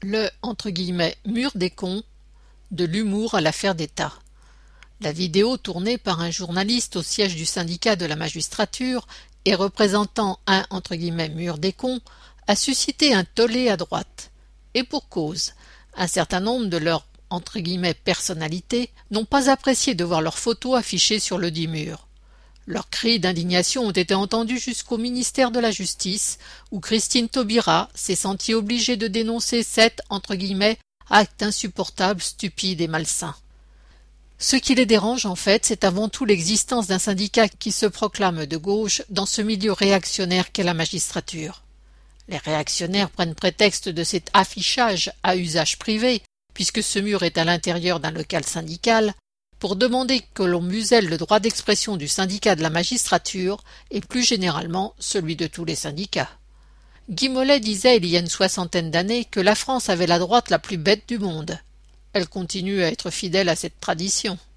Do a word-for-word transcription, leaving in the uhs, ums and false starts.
Le entre guillemets, mur des cons, de l'humour à l'affaire d'État. La vidéo tournée par un journaliste au siège du syndicat de la magistrature et représentant un entre guillemets, mur des cons a suscité un tollé à droite. Et pour cause, un certain nombre de leurs entre guillemets, personnalités n'ont pas apprécié de voir leurs photos affichées sur le dit mur. Leurs cris d'indignation ont été entendus jusqu'au ministère de la Justice, où Christine Taubira s'est sentie obligée de dénoncer cet entre guillemets, acte insupportable, stupide et malsain. Ce qui les dérange en fait, c'est avant tout l'existence d'un syndicat qui se proclame de gauche dans ce milieu réactionnaire qu'est la magistrature. Les réactionnaires prennent prétexte de cet affichage à usage privé, puisque ce mur est à l'intérieur d'un local syndical, pour demander que l'on muselle le droit d'expression du syndicat de la magistrature et plus généralement celui de tous les syndicats. Guy Mollet disait il y a une soixantaine d'années que la France avait la droite la plus bête du monde. Elle continue à être fidèle à cette tradition.